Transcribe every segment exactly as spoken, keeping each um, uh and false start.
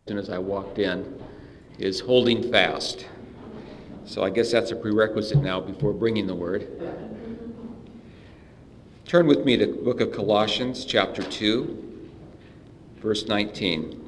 as I walked in is holding fast. So I guess that's a prerequisite now before bringing the word. Turn with me to the book of Colossians, chapter two, verse nineteen.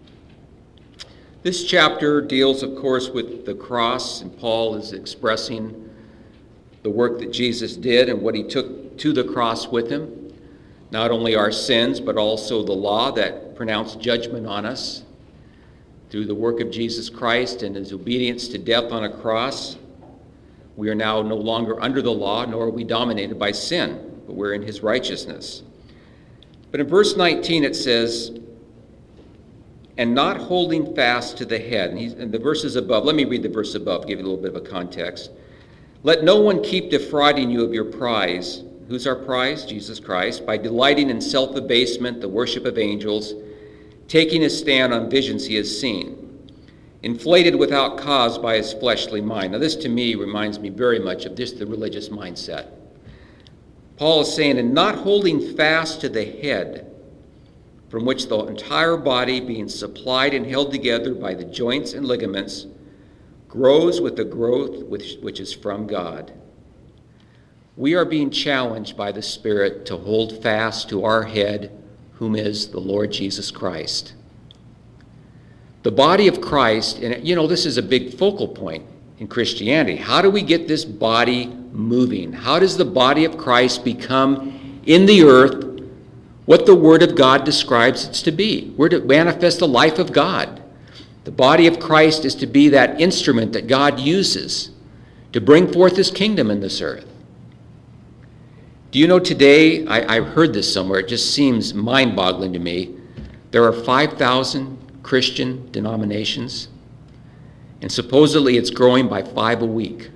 This chapter deals, of course, with the cross, and Paul is expressing the work that Jesus did and what he took to the cross with him. Not only our sins, but also the law that pronounced judgment on us. Through the work of Jesus Christ and his obedience to death on a cross, we are now no longer under the law, nor are we dominated by sin, but we're in his righteousness. But in verse nineteen it says, and not holding fast to the head. And, he's, and the verses above, let me read the verse above, give you a little bit of a context. Let no one keep defrauding you of your prize. Who's our prize? Jesus Christ. By delighting in self-abasement, the worship of angels, taking his stand on visions he has seen, inflated without cause by his fleshly mind. Now this to me reminds me very much of this, the religious mindset. Paul is saying, and not holding fast to the head, from which the entire body, being supplied and held together by the joints and ligaments, grows with the growth which, which is from God. We are being challenged by the Spirit to hold fast to our head, whom is the Lord Jesus Christ. The body of Christ, and you know, this is a big focal point in Christianity. How do we get this body moving? How does the body of Christ become in the earth what the Word of God describes it to be? We're to manifest the life of God. The body of Christ is to be that instrument that God uses to bring forth his kingdom in this earth. Do you know today, I, I heard this somewhere, it just seems mind-boggling to me, there are five thousand Christian denominations, and supposedly it's growing by five a week.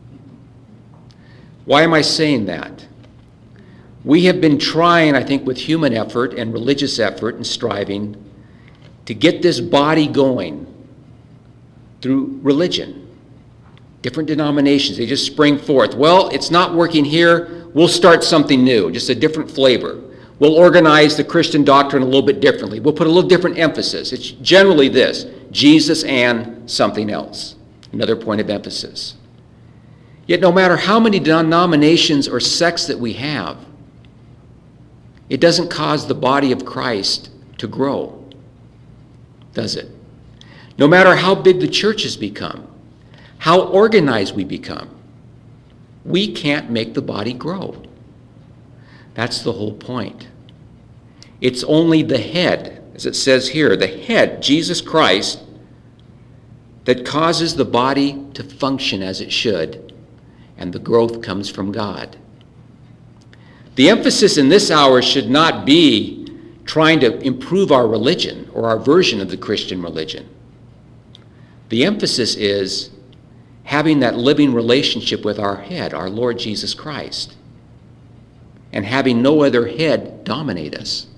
Why am I saying that? We have been trying, I think, with human effort and religious effort and striving to get this body going through religion. Different denominations, they just spring forth. Well, it's not working here, we'll start something new, just a different flavor. We'll organize the Christian doctrine a little bit differently. We'll put a little different emphasis. It's generally this, Jesus and something else, another point of emphasis. Yet no matter how many denominations or sects that we have, it doesn't cause the body of Christ to grow, does it? No matter how big the church has become, how organized we become, we can't make the body grow. That's the whole point. It's only the head, as it says here, the head, Jesus Christ, that causes the body to function as it should, and the growth comes from God. The emphasis in this hour should not be trying to improve our religion or our version of the Christian religion. The emphasis is having that living relationship with our head, our Lord Jesus Christ, and having no other head dominate us.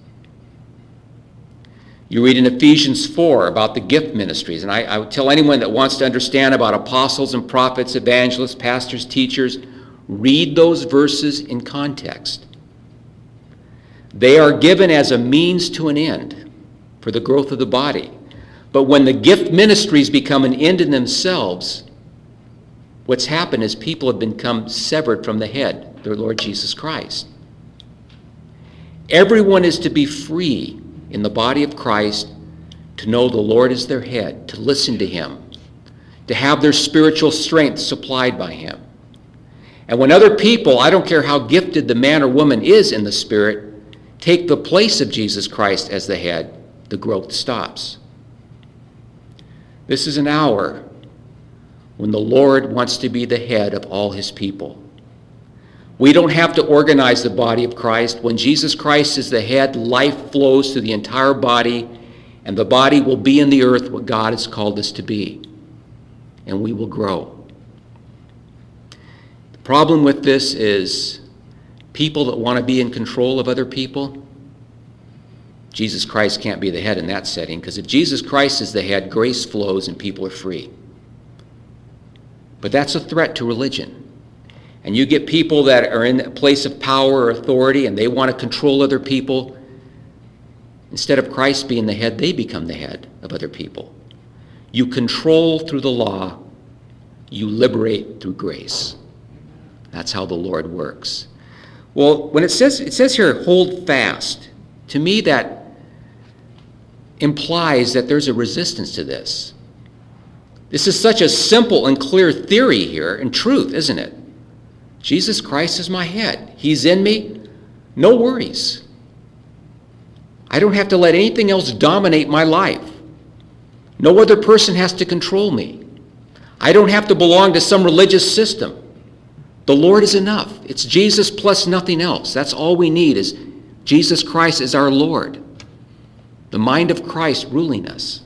You read in Ephesians four about the gift ministries, and I, I would tell anyone that wants to understand about apostles and prophets, evangelists, pastors, teachers, read those verses in context. They are given as a means to an end for the growth of the body. But when the gift ministries become an end in themselves, what's happened is people have become severed from the head, their Lord Jesus Christ. Everyone is to be free in the body of Christ to know the Lord is their head, to listen to him, to have their spiritual strength supplied by him. And when other people, I don't care how gifted the man or woman is in the Spirit, take the place of Jesus Christ as the head, the growth stops. This is an hour when the Lord wants to be the head of all his people. We don't have to organize the body of Christ. When Jesus Christ is the head, life flows through the entire body, and the body will be in the earth what God has called us to be, and we will grow. The problem with this is people that want to be in control of other people. Jesus Christ can't be the head in that setting, because if Jesus Christ is the head, grace flows and people are free. But that's a threat to religion. And you get people that are in a place of power or authority and they want to control other people. Instead of Christ being the head, they become the head of other people. You control through the law. You liberate through grace. That's how the Lord works. Well, when it says it says here, hold fast, to me that implies that there's a resistance to this. This is such a simple and clear theory here and truth, isn't it? Jesus Christ is my head. He's in me. No worries. I don't have to let anything else dominate my life. No other person has to control me. I don't have to belong to some religious system. The Lord is enough. It's Jesus plus nothing else. That's all we need is Jesus Christ as our Lord. The mind of Christ ruling us.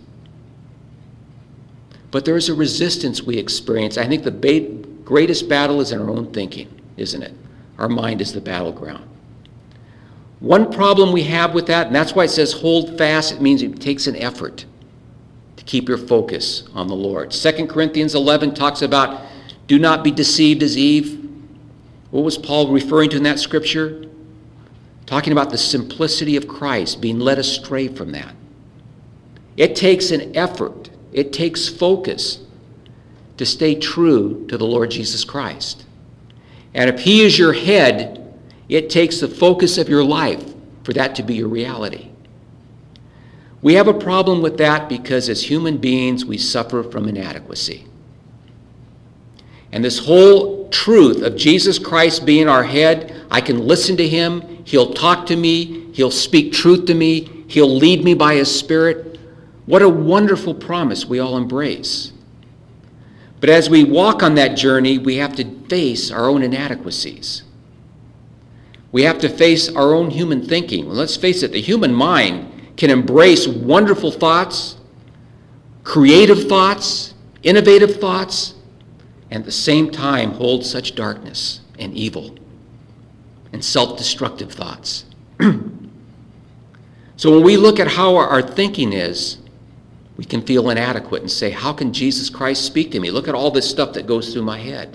But there is a resistance we experience. I think the ba- greatest battle is in our own thinking, isn't it? Our mind is the battleground. One problem we have with that, and that's why it says hold fast, it means it takes an effort to keep your focus on the Lord. Second Corinthians eleven talks about do not be deceived as Eve. What was Paul referring to in that scripture? Talking about the simplicity of Christ, being led astray from that. It takes an effort. It takes focus to stay true to the Lord Jesus Christ. And if he is your head, it takes the focus of your life for that to be your reality. We have a problem with that because as human beings, we suffer from inadequacy. And this whole truth of Jesus Christ being our head, I can listen to him, he'll talk to me, he'll speak truth to me, he'll lead me by his Spirit. What a wonderful promise we all embrace. But as we walk on that journey, we have to face our own inadequacies. We have to face our own human thinking. Well, let's face it, the human mind can embrace wonderful thoughts, creative thoughts, innovative thoughts, and at the same time hold such darkness and evil and self-destructive thoughts. So when we look at how our thinking is, we can feel inadequate and say, how can Jesus Christ speak to me? Look at all this stuff that goes through my head.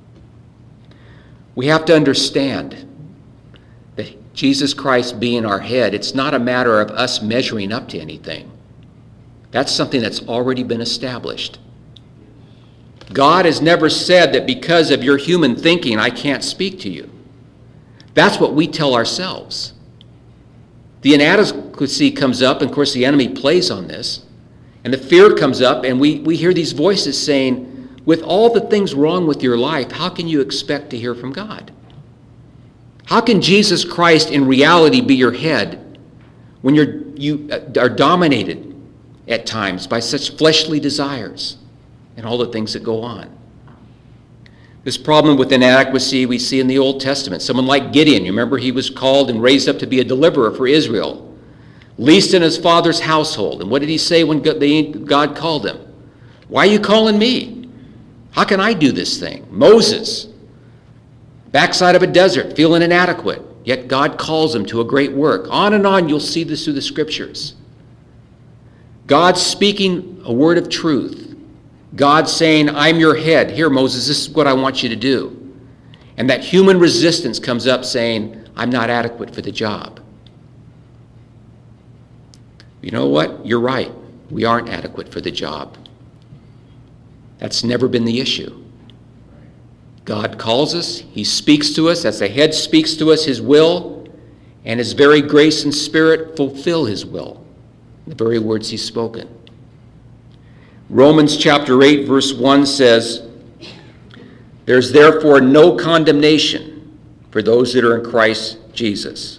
We have to understand that Jesus Christ being our head, it's not a matter of us measuring up to anything. That's something that's already been established. God has never said that because of your human thinking, I can't speak to you. That's what we tell ourselves. The inadequacy comes up, and of course the enemy plays on this. And the fear comes up, and we, we hear these voices saying, with all the things wrong with your life, how can you expect to hear from God? How can Jesus Christ in reality be your head when you're, you are dominated at times by such fleshly desires and all the things that go on? This problem with inadequacy we see in the Old Testament. Someone like Gideon, you remember he was called and raised up to be a deliverer for Israel. Least in his father's household. And what did he say when God called him? Why are you calling me? How can I do this thing? Moses, backside of a desert, feeling inadequate, yet God calls him to a great work. On and on, you'll see this through the scriptures. God speaking a word of truth. God saying, I'm your head. Here, Moses, this is what I want you to do. And that human resistance comes up saying, I'm not adequate for the job. You know what? You're right. We aren't adequate for the job. That's never been the issue. God calls us. He speaks to us. As the head speaks to us, his will, and his very grace and Spirit fulfill his will. The very words he's spoken. Romans chapter eight, verse one says, there's therefore no condemnation for those that are in Christ Jesus.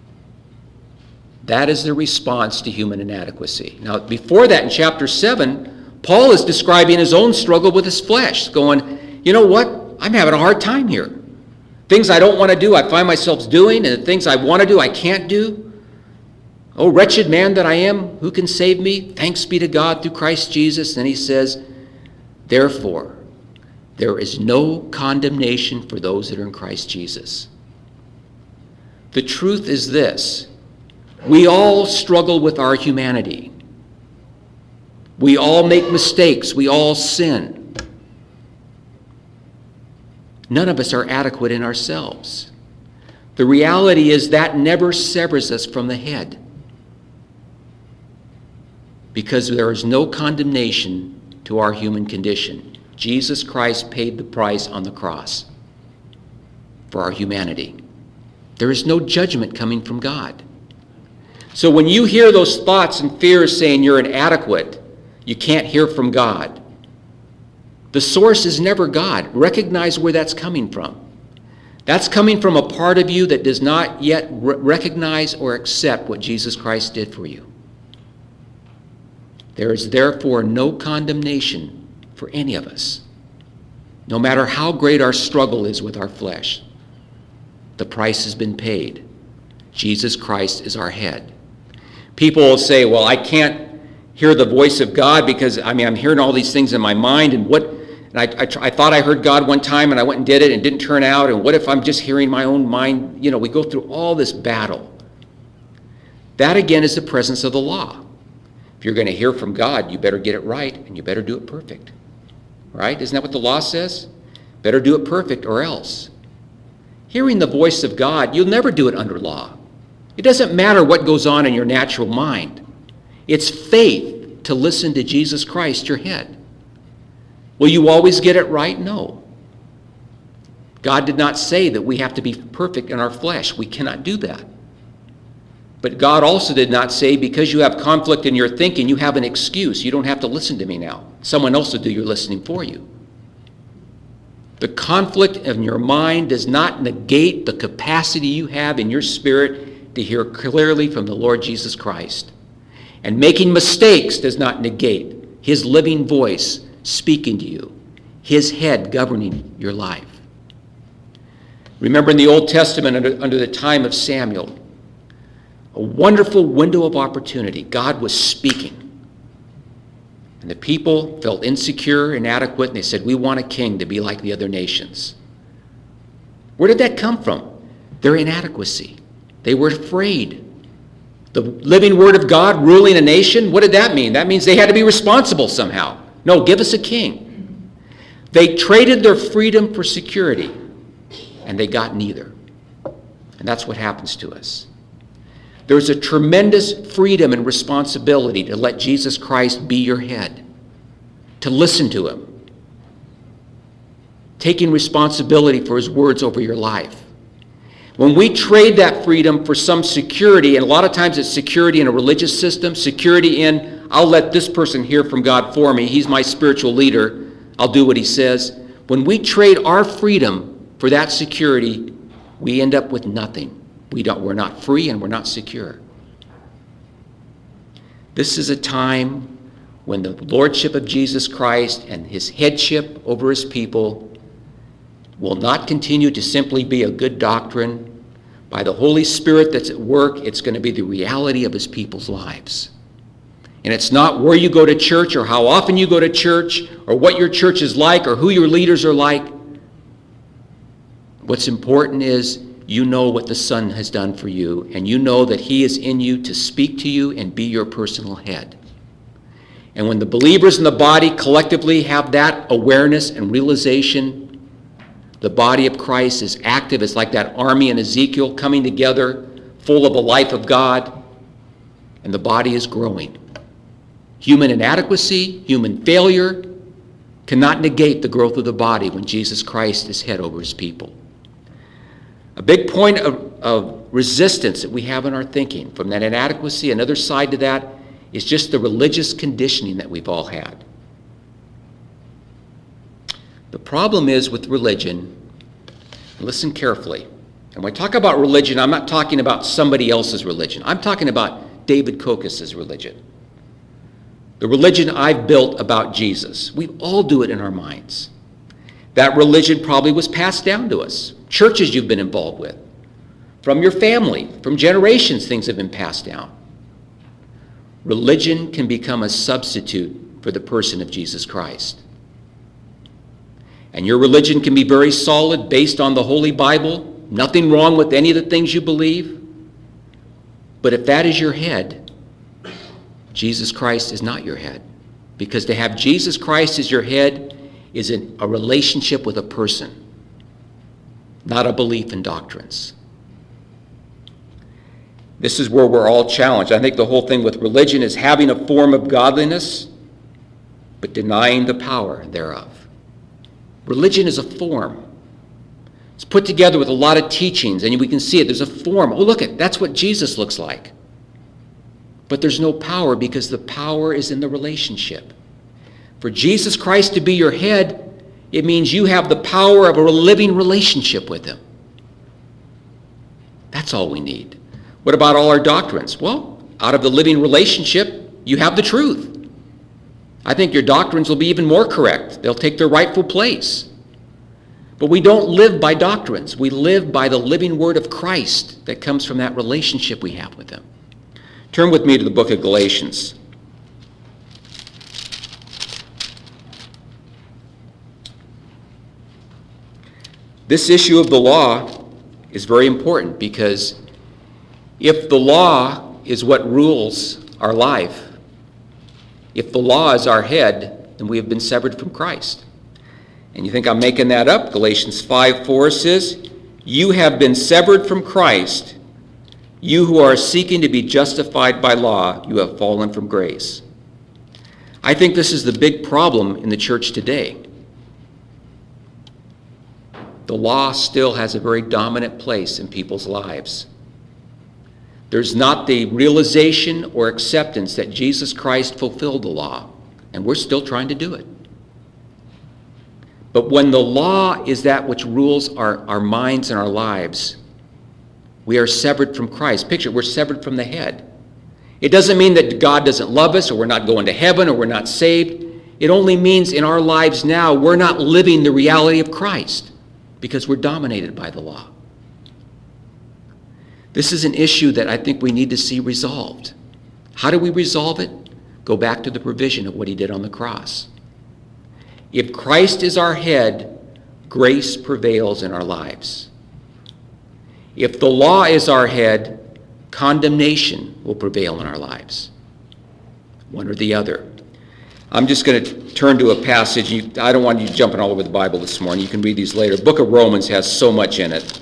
That is the response to human inadequacy. Now, before that, in chapter seven, Paul is describing his own struggle with his flesh, going, you know what? I'm having a hard time here. Things I don't want to do, I find myself doing, and the things I want to do, I can't do. Oh, wretched man that I am, who can save me? Thanks be to God through Christ Jesus. And he says, therefore, there is no condemnation for those that are in Christ Jesus. The truth is this. We all struggle with our humanity. We all make mistakes. We all sin. None of us are adequate in ourselves. The reality is that never severs us from the head. because there is no condemnation to our human condition. Jesus Christ paid the price on the cross for our humanity. There is no judgment coming from God. So when you hear those thoughts and fears saying you're inadequate, you can't hear from God, the source is never God. Recognize where that's coming from. That's coming from a part of you that does not yet re- recognize or accept what Jesus Christ did for you. There is therefore no condemnation for any of us, no matter how great our struggle is with our flesh. The price has been paid. Jesus Christ is our head. People will say, well, I can't hear the voice of God because, I mean, I'm hearing all these things in my mind, and what, and I, I, I thought I heard God one time, and I went and did it, and it didn't turn out, and what if I'm just hearing my own mind? You know, we go through all this battle. That, again, is the presence of the law. If you're going to hear from God, you better get it right, and you better do it perfect. Right? Isn't that what the law says? Better do it perfect or else. Hearing the voice of God, you'll never do it under law. It doesn't matter what goes on in your natural mind. It's faith to listen to Jesus Christ, your head. Will you always get it right? No. God did not say that we have to be perfect in our flesh. We cannot do that. But God also did not say, because you have conflict in your thinking, you have an excuse. You don't have to listen to me now. Someone else will do your listening for you. The conflict in your mind does not negate the capacity you have in your spirit to hear clearly from the Lord Jesus Christ. And making mistakes does not negate his living voice speaking to you, his head governing your life. Remember in the Old Testament, under, under the time of Samuel, a wonderful window of opportunity. God was speaking. And the people felt insecure, inadequate, and they said, we want a king to be like the other nations. Where did that come from? Their inadequacy. They were afraid. The living word of God ruling a nation, what did that mean? That means they had to be responsible somehow. No, give us a king. They traded their freedom for security, and they got neither. And that's what happens to us. There's a tremendous freedom and responsibility to let Jesus Christ be your head, to listen to him, taking responsibility for his words over your life. When we trade that freedom for some security, and a lot of times it's security in a religious system, security in, I'll let this person hear from God for me, he's my spiritual leader, I'll do what he says. When we trade our freedom for that security, we end up with nothing. We don't, we're not free and we're not secure. This is a time when the lordship of Jesus Christ and his headship over his people will not continue to simply be a good doctrine. By the Holy Spirit that's at work, it's going to be the reality of his people's lives. And it's not where you go to church or how often you go to church or what your church is like or who your leaders are like. What's important is you know what the Son has done for you, and you know that he is in you to speak to you and be your personal head. And when the believers in the body collectively have that awareness and realization, the body of Christ is active. It's like that army in Ezekiel coming together, full of the life of God, and the body is growing. Human inadequacy, human failure cannot negate the growth of the body when Jesus Christ is head over his people. A big point of, of resistance that we have in our thinking from that inadequacy, another side to that, is just the religious conditioning that we've all had. The problem is with religion, listen carefully, and when I talk about religion, I'm not talking about somebody else's religion. I'm talking about David Kokas's religion. The religion I've built about Jesus. We all do it in our minds. That religion probably was passed down to us. Churches you've been involved with. From your family, from generations, things have been passed down. Religion can become a substitute for the person of Jesus Christ. And your religion can be very solid, based on the Holy Bible. Nothing wrong with any of the things you believe. But if that is your head, Jesus Christ is not your head. Because to have Jesus Christ as your head is in a relationship with a person, not a belief in doctrines. This is where we're all challenged. I think the whole thing with religion is having a form of godliness, but denying the power thereof. Religion is a form. It's put together with a lot of teachings, and we can see it. There's a form. Oh, look at that's what Jesus looks like. But there's no power because the power is in the relationship. For Jesus Christ to be your head, it means you have the power of a living relationship with him. That's all we need. What about all our doctrines? Well, out of the living relationship, you have the truth. I think your doctrines will be even more correct. They'll take their rightful place. But we don't live by doctrines. We live by the living word of Christ that comes from that relationship we have with him. Turn with me to the book of Galatians. This issue of the law is very important because if the law is what rules our life, if the law is our head, then we have been severed from Christ. And you think I'm making that up? Galatians five four says, "You have been severed from Christ. You who are seeking to be justified by law, you have fallen from grace." I think this is the big problem in the church today. The law still has a very dominant place in people's lives. There's not the realization or acceptance that Jesus Christ fulfilled the law, and we're still trying to do it. But when the law is that which rules our, our minds and our lives, we are severed from Christ. Picture, we're severed from the head. It doesn't mean that God doesn't love us, or we're not going to heaven, or we're not saved. It only means in our lives now, we're not living the reality of Christ because we're dominated by the law. This is an issue that I think we need to see resolved. How do we resolve it? Go back to the provision of what he did on the cross. If Christ is our head, grace prevails in our lives. If the law is our head, condemnation will prevail in our lives. One or the other. I'm just going to turn to a passage. You, I don't want you jumping all over the Bible this morning. You can read these later. The book of Romans has so much in it.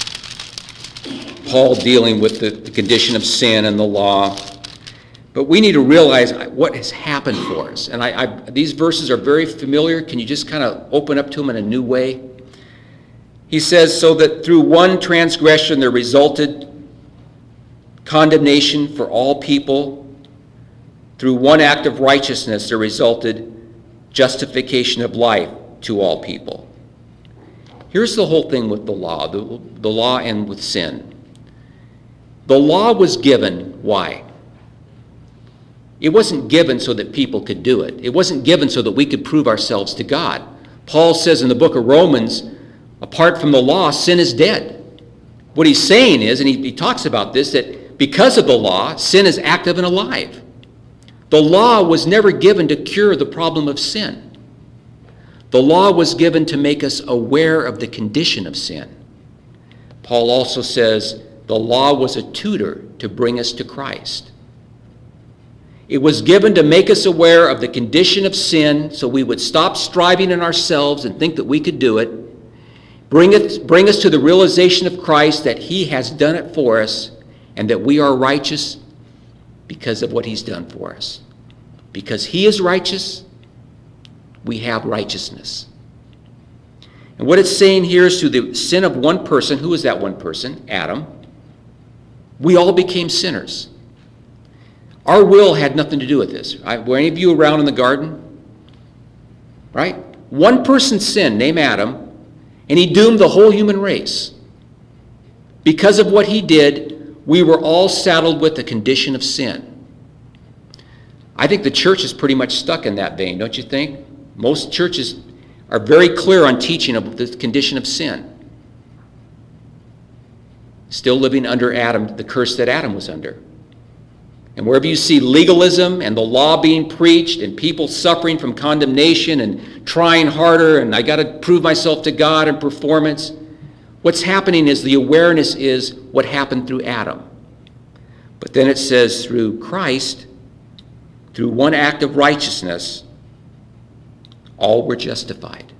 Paul dealing with the, the condition of sin and the law. But we need to realize what has happened for us. And I, I, these verses are very familiar. Can you just kind of open up to them in a new way? He says, "So that through one transgression there resulted condemnation for all people. Through one act of righteousness there resulted justification of life to all people." Here's the whole thing with the law, the, the law and with sin. The law was given, why? It wasn't given so that people could do it. It wasn't given so that we could prove ourselves to God. Paul says in the book of Romans, apart from the law, sin is dead. What he's saying is, and he, he talks about this, that because of the law, sin is active and alive. The law was never given to cure the problem of sin. The law was given to make us aware of the condition of sin. Paul also says the law was a tutor to bring us to Christ. It was given to make us aware of the condition of sin so we would stop striving in ourselves and think that we could do it. Bring it, bring us to the realization of Christ that he has done it for us and that we are righteous because of what he's done for us. Because he is righteous, we have righteousness. And what it's saying here is through the sin of one person. Who is that one person? Adam. We all became sinners. Our will had nothing to do with this. Were any of you around in the garden? Right? One person sinned, named Adam, and he doomed the whole human race. Because of what he did, we were all saddled with the condition of sin. I think the church is pretty much stuck in that vein, don't you think? Most churches are very clear on teaching of the condition of sin. Still living under Adam, the curse that Adam was under. And wherever you see legalism and the law being preached and people suffering from condemnation and trying harder and I got to prove myself to God and performance, what's happening is the awareness is what happened through Adam. But then it says through Christ, through one act of righteousness, all were justified.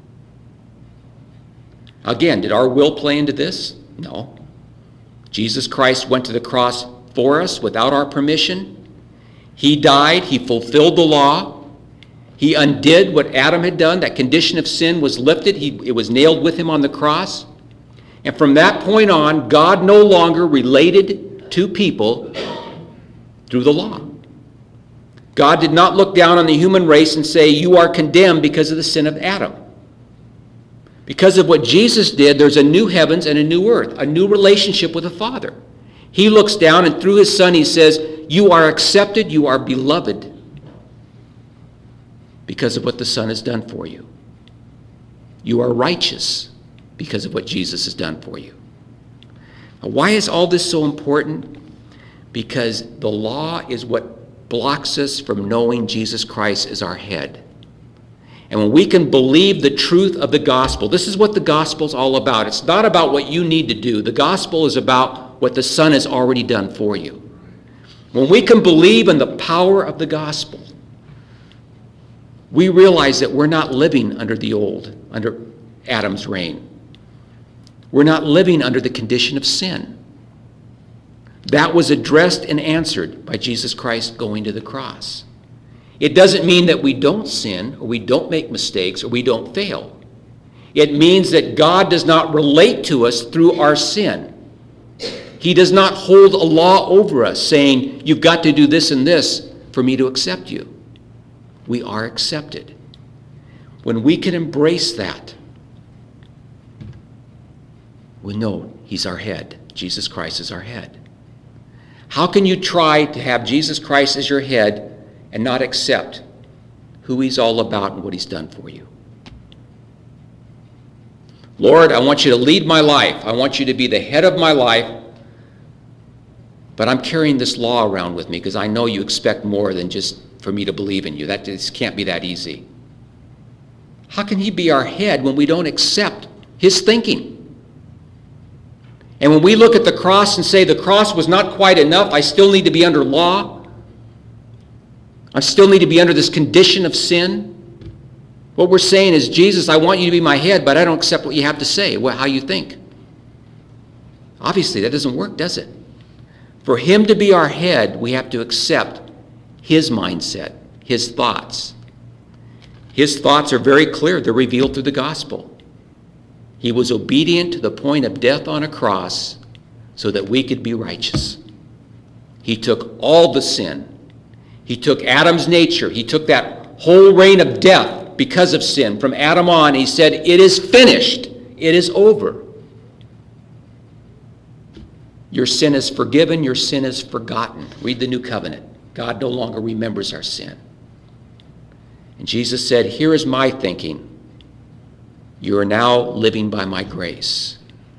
Again, did our will play into this? No. Jesus Christ went to the cross for us without our permission. He died. He fulfilled the law. He undid what Adam had done. That condition of sin was lifted. He, it was nailed with him on the cross. And from that point on, God no longer related to people through the law. God did not look down on the human race and say, you are condemned because of the sin of Adam. Because of what Jesus did, there's a new heavens and a new earth, a new relationship with the Father. He looks down, and through his Son, he says, you are accepted, you are beloved because of what the Son has done for you. You are righteous because of what Jesus has done for you. Now, why is all this so important? Because the law is what blocks us from knowing Jesus Christ as our head. And when we can believe the truth of the gospel, this is what the gospel is all about. It's not about what you need to do. The gospel is about what the Son has already done for you. When we can believe in the power of the gospel, we realize that we're not living under the old, under Adam's reign. We're not living under the condition of sin. That was addressed and answered by Jesus Christ going to the cross. It doesn't mean that we don't sin, or we don't make mistakes, or we don't fail. It means that God does not relate to us through our sin. He does not hold a law over us saying, you've got to do this and this for me to accept you. We are accepted. When we can embrace that, we know he's our head. Jesus Christ is our head. How can you try to have Jesus Christ as your head and not accept who he's all about and what he's done for you? Lord, I want you to lead my life. I want you to be the head of my life. But I'm carrying this law around with me because I know you expect more than just for me to believe in you. That just can't be that easy. How can he be our head when we don't accept his thinking? And when we look at the cross and say the cross was not quite enough, I still need to be under law. I still need to be under this condition of sin. What we're saying is, Jesus, I want you to be my head, but I don't accept what you have to say, how you think. Obviously, that doesn't work, does it? For him to be our head, we have to accept his mindset, his thoughts. His thoughts are very clear. They're revealed through the gospel. He was obedient to the point of death on a cross so that we could be righteous. He took all the sin. He took Adam's nature. He took that whole reign of death because of sin. From Adam on, he said, it is finished. It is over. Your sin is forgiven. Your sin is forgotten. Read the New Covenant. God no longer remembers our sin. And Jesus said, here is my thinking. You are now living by my grace.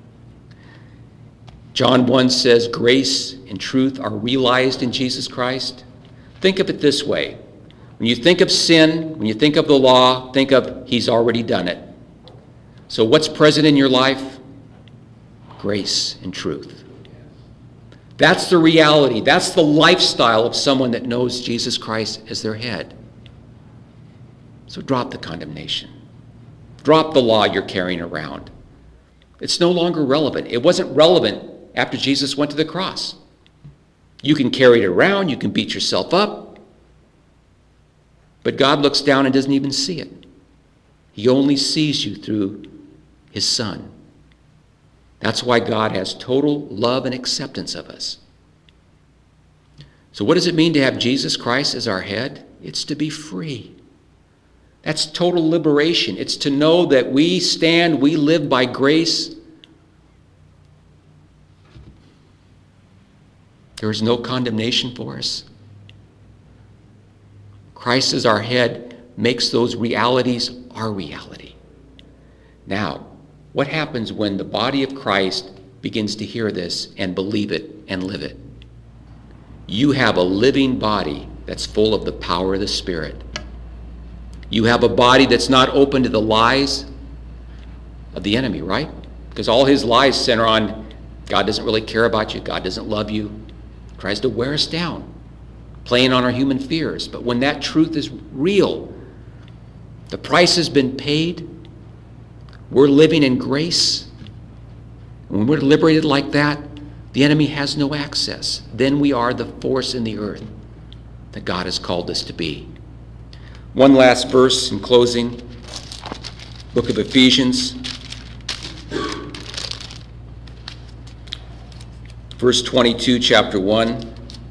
John one says, grace and truth are realized in Jesus Christ. Think of it this way. When you think of sin, when you think of the law, think of he's already done it. So what's present in your life? Grace and truth. That's the reality. That's the lifestyle of someone that knows Jesus Christ as their head. So drop the condemnation. Drop the law you're carrying around. It's no longer relevant. It wasn't relevant after Jesus went to the cross. You can carry it around. You can beat yourself up. But God looks down and doesn't even see it. He only sees you through his Son. That's why God has total love and acceptance of us. So what does it mean to have Jesus Christ as our head? It's to be free. That's total liberation. It's to know that we stand, we live by grace. There is no condemnation for us. Christ as our head makes those realities our reality. Now, what happens when the body of Christ begins to hear this and believe it and live it? You have a living body that's full of the power of the Spirit. You have a body that's not open to the lies of the enemy, right? Because all his lies center on God doesn't really care about you. God doesn't love you. He tries to wear us down, playing on our human fears. But when that truth is real, the price has been paid. We're living in grace. When we're liberated like that, The enemy has no access. Then we are the force in the earth that God has called us to be. One last verse in closing. Book of Ephesians. Verse twenty-two, chapter one.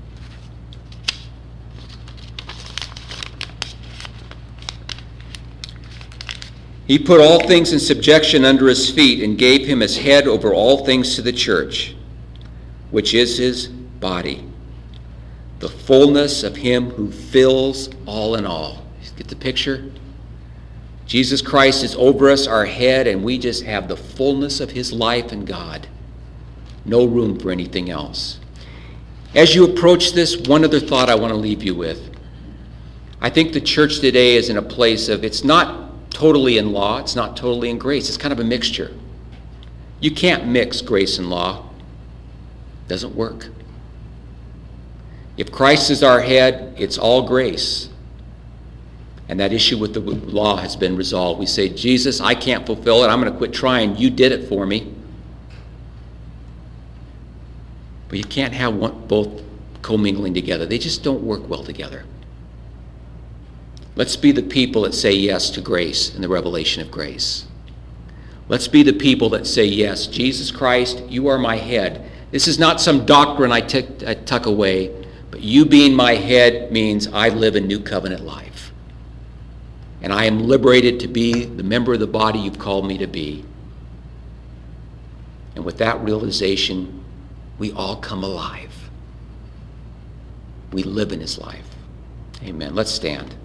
He put all things in subjection under his feet and gave him as head over all things to the church, which is his body, the fullness of him who fills all in all. Get the picture? Jesus Christ is over us, our head, and we just have the fullness of his life in God. No room for anything else. As you approach this, one other thought I want to leave you with. I think the church today is in a place of, it's not totally in law, it's not totally in grace. It's kind of a mixture. You can't mix grace and law. It doesn't work. If Christ is our head, it's all grace. And that issue with the law has been resolved. We say, Jesus, I can't fulfill it. I'm going to quit trying. You did it for me. But you can't have one, both commingling together. They just don't work well together. Let's be the people that say yes to grace and the revelation of grace. Let's be the people that say, yes, Jesus Christ, you are my head. This is not some doctrine I, t- I tuck away, but you being my head means I live a new covenant life. And I am liberated to be the member of the body you've called me to be. And with that realization, we all come alive. We live in his life. Amen. Let's stand.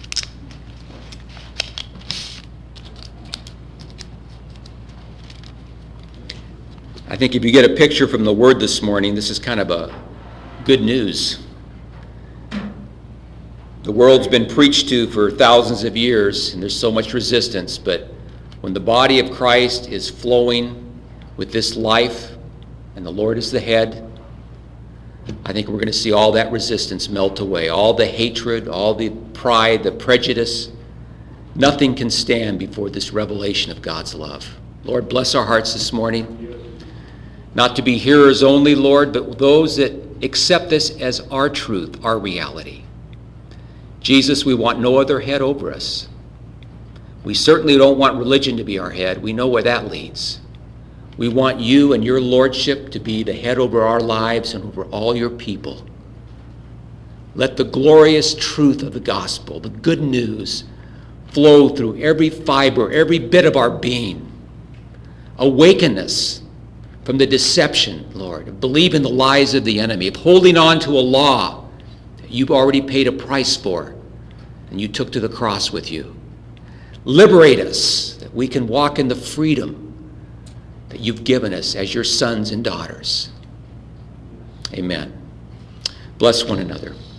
I think if you get a picture from the word this morning, this is kind of a good news. The world's been preached to for thousands of years, and there's so much resistance, but when the body of Christ is flowing with this life, and the Lord is the head, I think we're going to see all that resistance melt away, all the hatred, all the pride, the prejudice. Nothing can stand before this revelation of God's love. Lord, bless our hearts this morning. Not to be hearers only, Lord, but those that accept this as our truth, our reality. Jesus, we want no other head over us. We certainly don't want religion to be our head. We know where that leads. We want you and your lordship to be the head over our lives and over all your people. Let the glorious truth of the gospel, the good news, flow through every fiber, every bit of our being. Awaken us from the deception, Lord, of believing the lies of the enemy, of holding on to a law that you've already paid a price for and you took to the cross with you. Liberate us that we can walk in the freedom that you've given us as your sons and daughters. Amen. Bless one another.